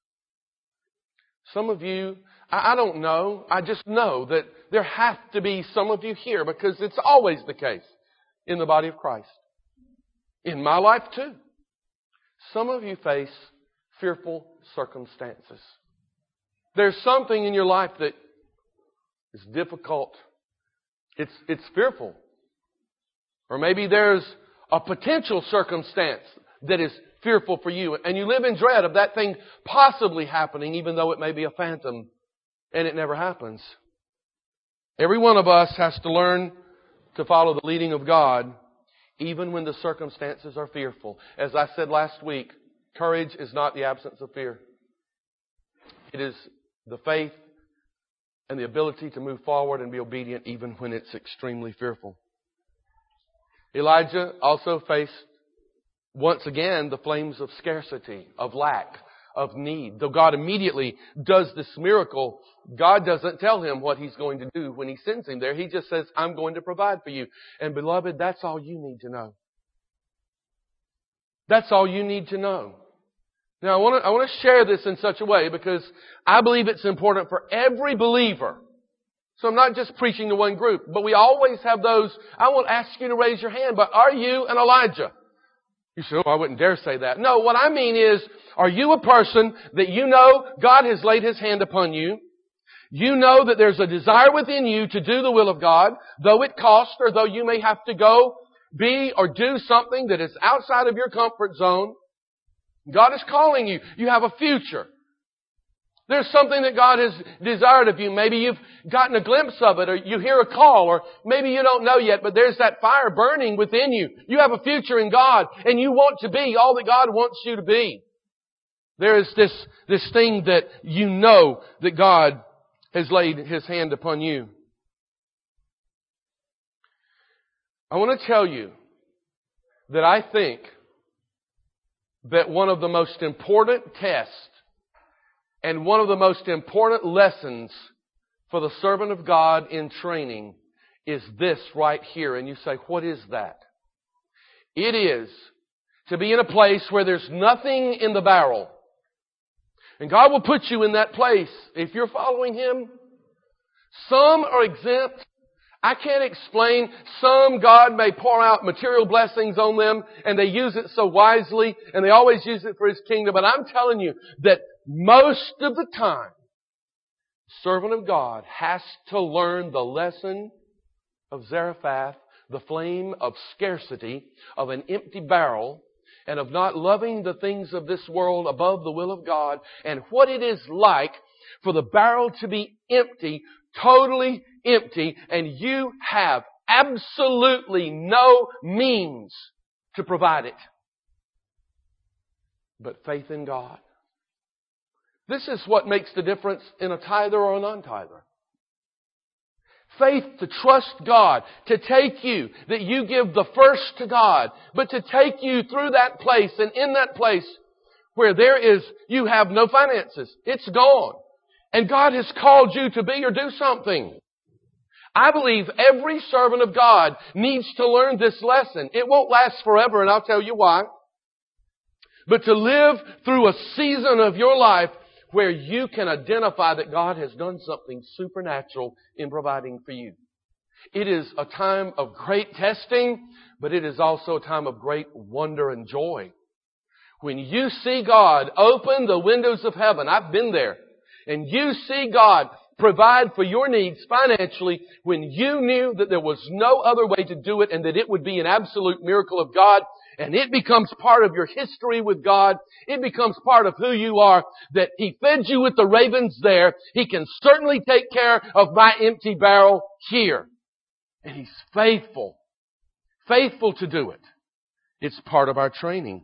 Some of you, I don't know, I just know that there have to be some of you here, because it's always the case in the body of Christ. In my life too. Some of you face fearful circumstances. There's something in your life that is difficult. It's, it's fearful. Or maybe there's a potential circumstance that is fearful for you, and you live in dread of that thing possibly happening, even though it may be a phantom and it never happens. Every one of us has to learn to follow the leading of God, even when the circumstances are fearful. As I said last week, courage is not the absence of fear. It is the faith and the ability to move forward and be obedient even when it's extremely fearful. Elijah also faced, once again, the flames of scarcity, of lack, of need. Though God immediately does this miracle, God doesn't tell him what He's going to do when He sends him there. He just says, I'm going to provide for you. And beloved, that's all you need to know. That's all you need to know. Now, I want to, I want to share this in such a way because I believe it's important for every believer. So I'm not just preaching to one group, but we always have those. I won't ask you to raise your hand, but are you an Elijah? You say, oh, I wouldn't dare say that. No, what I mean is, are you a person that you know God has laid His hand upon you? You know that there's a desire within you to do the will of God, though it costs, or though you may have to go be or do something that is outside of your comfort zone. God is calling you. You have a future. There's something that God has desired of you. Maybe you've gotten a glimpse of it, or you hear a call, or maybe you don't know yet, but there's that fire burning within you. You have a future in God, and you want to be all that God wants you to be. There is this, this thing that you know that God has laid His hand upon you. I want to tell you that I think that one of the most important tests and one of the most important lessons for the servant of God in training is this right here. And you say, what is that? It is to be in a place where there's nothing in the barrel. And God will put you in that place if you're following Him. Some are exempt. I can't explain. Some God may pour out material blessings on them and they use it so wisely and they always use it for His kingdom. But I'm telling you that most of the time, the servant of God has to learn the lesson of Zarephath, the flame of scarcity, of an empty barrel, and of not loving the things of this world above the will of God, and what it is like for the barrel to be empty, totally empty, and you have absolutely no means to provide it. But faith in God. This is what makes the difference in a tither or a non-tither. Faith to trust God, to take you, that you give the first to God, but to take you through that place and in that place where there is, you have no finances. It's gone. And God has called you to be or do something. I believe every servant of God needs to learn this lesson. It won't last forever, and I'll tell you why. But to live through a season of your life where you can identify that God has done something supernatural in providing for you. It is a time of great testing, but it is also a time of great wonder and joy. When you see God open the windows of heaven, I've been there, and you see God provide for your needs financially when you knew that there was no other way to do it and that it would be an absolute miracle of God, and it becomes part of your history with God. It becomes part of who you are, that He fed you with the ravens there. He can certainly take care of my empty barrel here. And He's faithful. Faithful to do it. It's part of our training.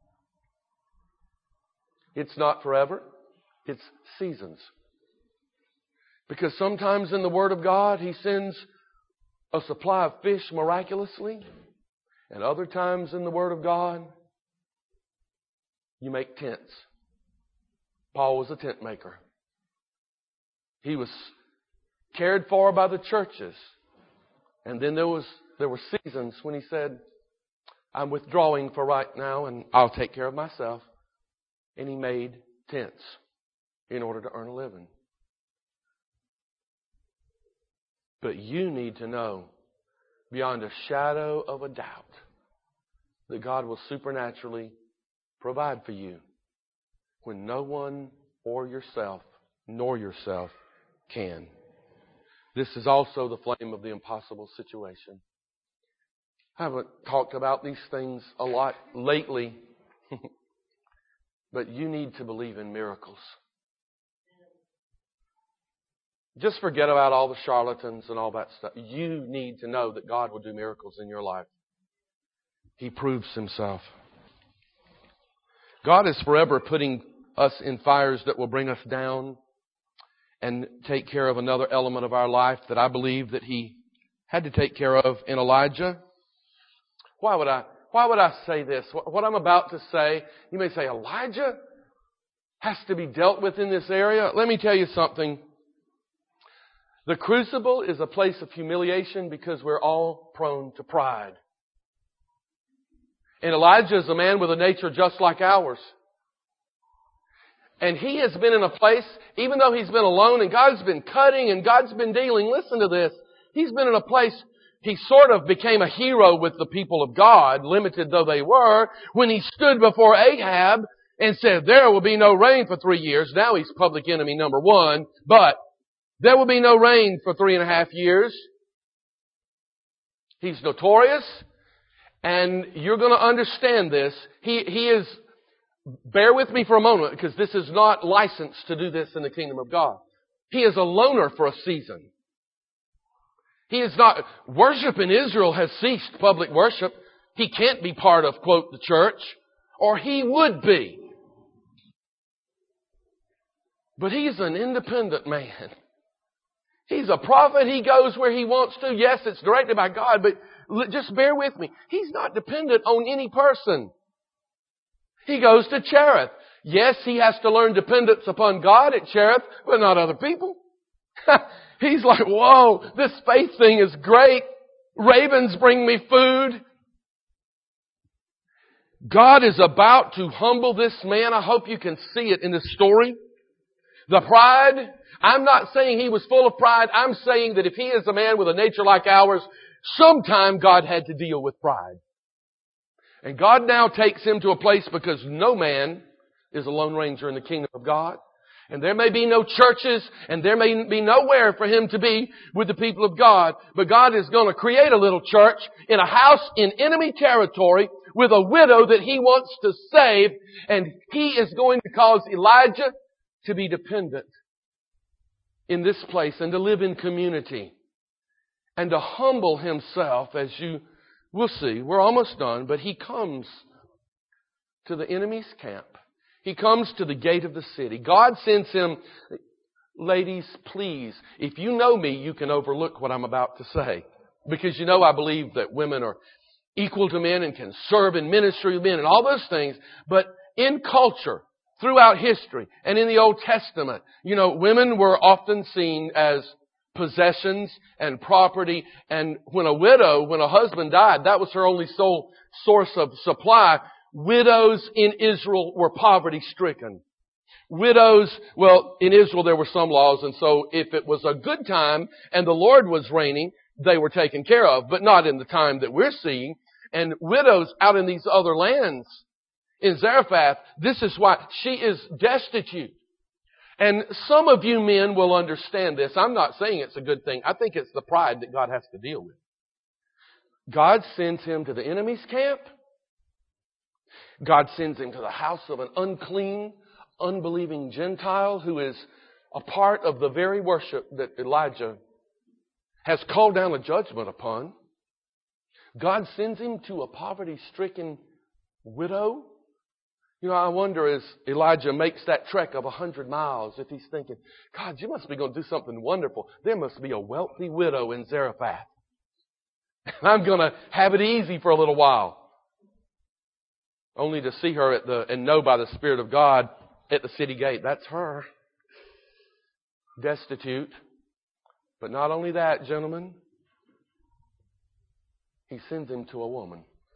It's not forever. It's seasons. Because sometimes in the Word of God, He sends a supply of fish miraculously. And other times in the Word of God, you make tents. Paul was a tent maker. He was cared for by the churches. And then there was there were seasons when he said, I'm withdrawing for right now and I'll take care of myself. And he made tents in order to earn a living. But you need to know beyond a shadow of a doubt that God will supernaturally provide for you when no one or yourself nor yourself can. This is also the flame of the impossible situation. I haven't talked about these things a lot lately, but you need to believe in miracles. Just forget about all the charlatans and all that stuff. You need to know that God will do miracles in your life. He proves Himself. God is forever putting us in fires that will bring us down and take care of another element of our life that I believe that He had to take care of in Elijah. Why would I, why would I say this? What I'm about to say, you may say, Elijah has to be dealt with in this area. Let me tell you something. The crucible is a place of humiliation because we're all prone to pride. And Elijah is a man with a nature just like ours. And he has been in a place, even though he's been alone and God's been cutting and God's been dealing, listen to this, he's been in a place, he sort of became a hero with the people of God, limited though they were, when he stood before Ahab and said, there will be no rain for three years. Now he's public enemy number one, but there will be no rain for three and a half years. He's notorious. And you're going to understand this. He, he is, bear with me for a moment, because this is not licensed to do this in the kingdom of God. He is a loner for a season. He is not, worship in Israel has ceased, public worship. He can't be part of, quote, the church, or he would be. But he's an independent man. He's a prophet. He goes where he wants to. Yes, it's directed by God, but just bear with me. He's not dependent on any person. He goes to Cherith. Yes, he has to learn dependence upon God at Cherith, but not other people. He's like, whoa, this faith thing is great. Ravens bring me food. God is about to humble this man. I hope you can see it in this story. The pride, I'm not saying he was full of pride. I'm saying that if he is a man with a nature like ours, sometime God had to deal with pride. And God now takes him to a place, because no man is a lone ranger in the kingdom of God. And there may be no churches, and there may be nowhere for him to be with the people of God. But God is going to create a little church in a house in enemy territory with a widow that he wants to save. And he is going to cause Elijah to be dependent in this place and to live in community and to humble himself, as you will see. We're almost done, but he comes to the enemy's camp. He comes to the gate of the city. God sends him. Ladies, please, if you know me, you can overlook what I'm about to say. Because you know I believe that women are equal to men and can serve in ministry with men and all those things. But in culture, throughout history, and in the Old Testament, you know, women were often seen as possessions and property. And when a widow, when a husband died, that was her only sole source of supply. Widows in Israel were poverty stricken. Widows, well, in Israel there were some laws, and so if it was a good time and the Lord was reigning, they were taken care of, but not in the time that we're seeing. And widows out in these other lands, in Zarephath, this is why she is destitute. And some of you men will understand this. I'm not saying it's a good thing. I think it's the pride that God has to deal with. God sends him to the enemy's camp. God sends him to the house of an unclean, unbelieving Gentile who is a part of the very worship that Elijah has called down a judgment upon. God sends him to a poverty-stricken widow. You know, I wonder as Elijah makes that trek of a hundred miles, if he's thinking, God, you must be going to do something wonderful. There must be a wealthy widow in Zarephath. I'm going to have it easy for a little while. Only to see her at the, and know by the Spirit of God at the city gate. That's her. Destitute. But not only that, gentlemen. He sends him to a woman.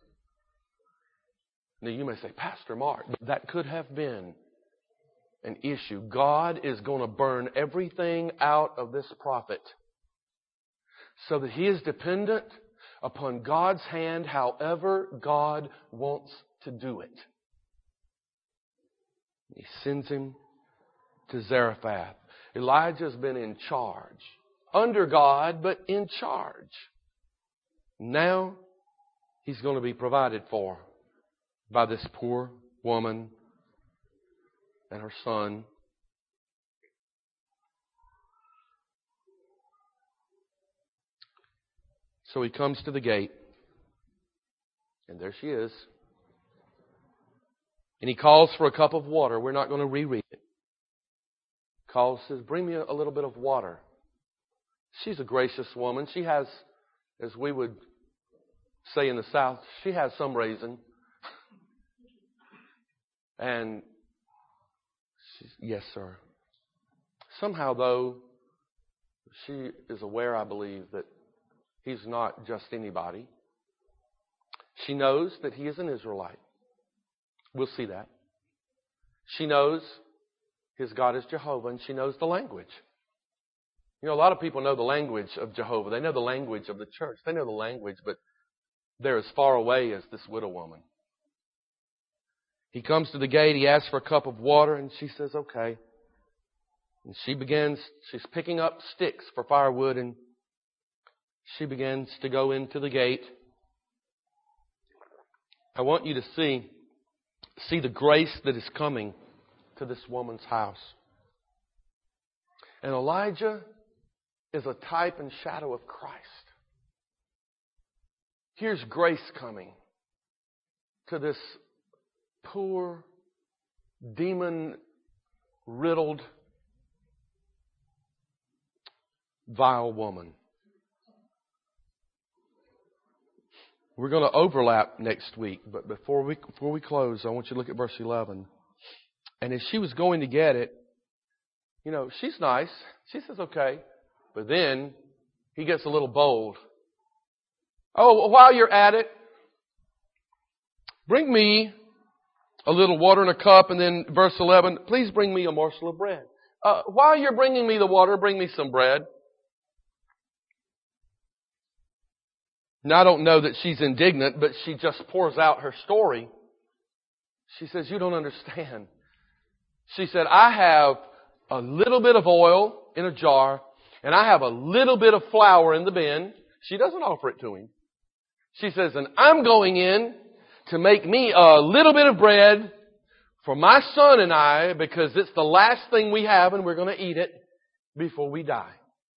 Now you may say, Pastor Mark, but that could have been an issue. God is going to burn everything out of this prophet so that he is dependent upon God's hand however God wants to do it. He sends him to Zarephath. Elijah's been in charge. Under God, but in charge. Now, he's going to be provided for by this poor woman and her son. So he comes to the gate. And there she is. And he calls for a cup of water. We're not going to reread it. Calls, says, bring me a little bit of water. She's a gracious woman. She has, as we would say in the South, she has some raisin. And she's, yes, sir. Somehow, though, she is aware, I believe, that he's not just anybody. She knows that he is an Israelite. We'll see that. She knows his God is Jehovah, and she knows the language. You know, a lot of people know the language of Jehovah. They know the language of the church. They know the language, but they're as far away as this widow woman. He comes to the gate. He asks for a cup of water, and she says, okay. And she begins, she's picking up sticks for firewood, and she begins to go into the gate. I want you to see, see the grace that is coming to this woman's house. And Elijah is a type and shadow of Christ. Here's grace coming to this poor, demon-riddled, vile woman. We're going to overlap next week, but before we before we close, I want you to look at verse eleven. And as she was going to get it, you know, she's nice. She says, okay. But then he gets a little bold. Oh, while you're at it, bring me a little water in a cup. And then verse eleven, please bring me a morsel of bread. Uh, while you're bringing me the water, bring me some bread. Now, I don't know that she's indignant, but she just pours out her story. She says, you don't understand. She said, I have a little bit of oil in a jar, and I have a little bit of flour in the bin. She doesn't offer it to him. She says, and I'm going in to make me a little bit of bread for my son and I, because it's the last thing we have, and we're going to eat it before we die.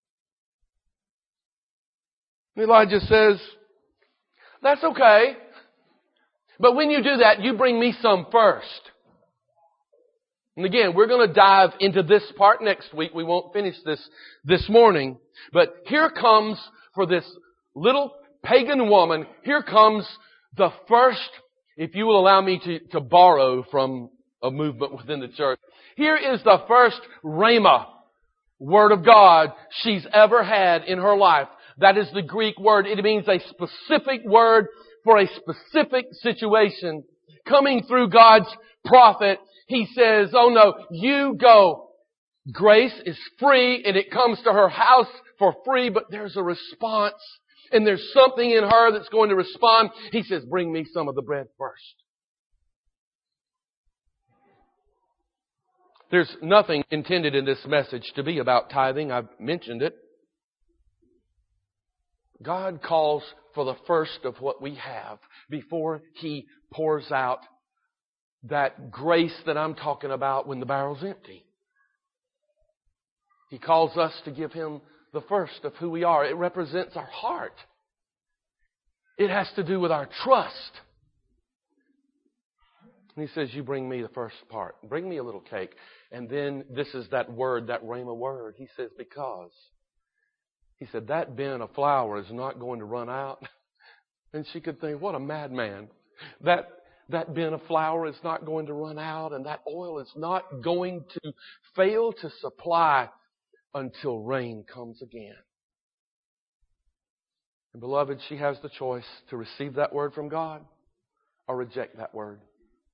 And Elijah says, that's okay. But when you do that, you bring me some first. And again, we're going to dive into this part next week. We won't finish this this morning. But here comes, for this little pagan woman, here comes the first, if you will allow me to, to borrow from a movement within the church. Here is the first rhema, word of God, she's ever had in her life. That is the Greek word. It means a specific word for a specific situation. Coming through God's prophet, He says, oh no, you go. Grace is free and it comes to her house for free, but there's a response. And there's something in her that's going to respond. He says, bring me some of the bread first. There's nothing intended in this message to be about tithing. I've mentioned it. God calls for the first of what we have before He pours out that grace that I'm talking about when the barrel's empty. He calls us to give Him the first of who we are. It represents our heart. It has to do with our trust. And He says, you bring me the first part. Bring me a little cake. And then this is that word, that rhema word. He says, because... He said, that bin of flour is not going to run out. And she could think, what a madman. That, that bin of flour is not going to run out, and that oil is not going to fail to supply until rain comes again. And beloved, she has the choice to receive that word from God or reject that word.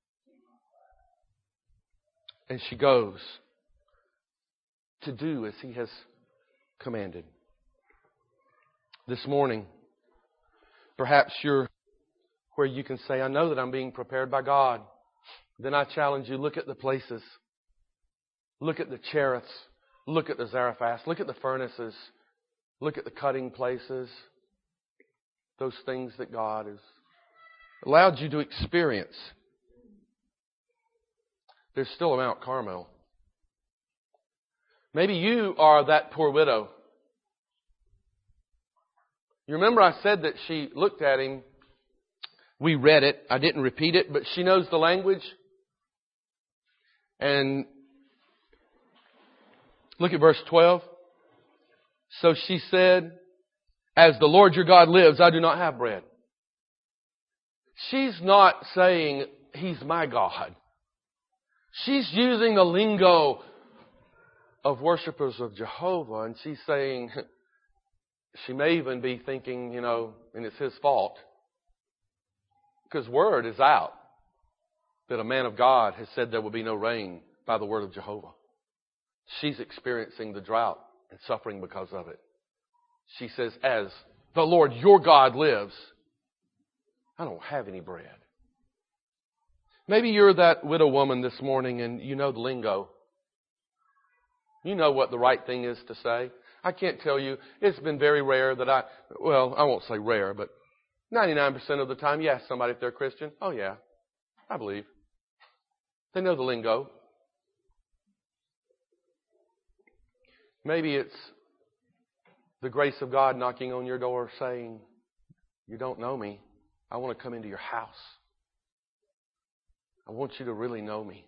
And she goes to do as He has commanded. This morning, perhaps you're where you can say, I know that I'm being prepared by God. Then I challenge you, look at the places. Look at the Cheriths. Look at the Zarephath. Look at the furnaces. Look at the cutting places. Those things that God has allowed you to experience. There's still a Mount Carmel. Maybe you are that poor widow. You remember I said that she looked at him. We read it. I didn't repeat it, but she knows the language. And look at verse twelve. So she said, as the Lord your God lives, I do not have bread. She's not saying, He's my God. She's using the lingo of worshipers of Jehovah, and she's saying, she may even be thinking, you know, and it's His fault. Because word is out that a man of God has said there will be no rain by the word of Jehovah. She's experiencing the drought and suffering because of it. She says, as the Lord your God lives, I don't have any bread. Maybe you're that widow woman this morning and you know the lingo. You know what the right thing is to say. I can't tell you. It's been very rare that I, well, I won't say rare, but ninety-nine percent of the time, you ask somebody if they're a Christian. Oh, yeah, I believe. They know the lingo. Maybe it's the grace of God knocking on your door saying, you don't know me. I want to come into your house. I want you to really know me.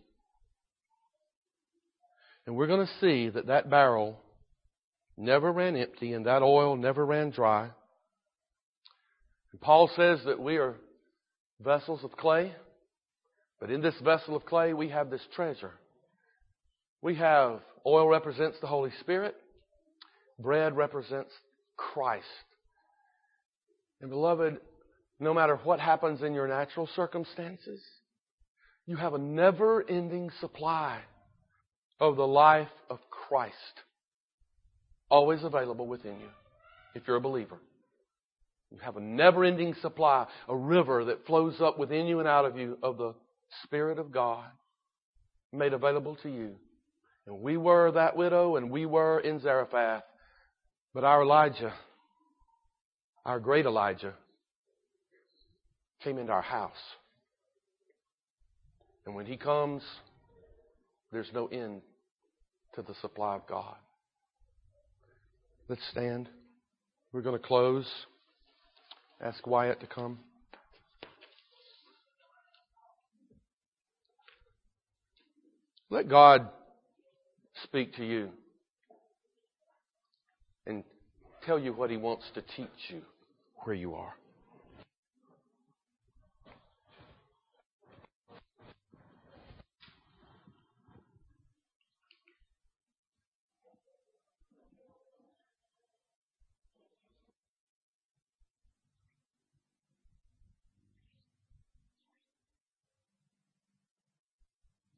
And we're going to see that that barrel never ran empty and that oil never ran dry. And Paul says that we are vessels of clay. But in this vessel of clay, we have this treasure. We have oil represents the Holy Spirit. Bread represents Christ. And beloved, no matter what happens in your natural circumstances, you have a never-ending supply of the life of Christ always available within you if you're a believer. You have a never-ending supply, a river that flows up within you and out of you of the Spirit of God made available to you. And we were that widow and we were in Zarephath. But our Elijah, our great Elijah, came into our house. And when he comes, there's no end to the supply of God. Let's stand. We're going to close. Ask Wyatt to come. Let God speak to you and tell you what He wants to teach you where you are.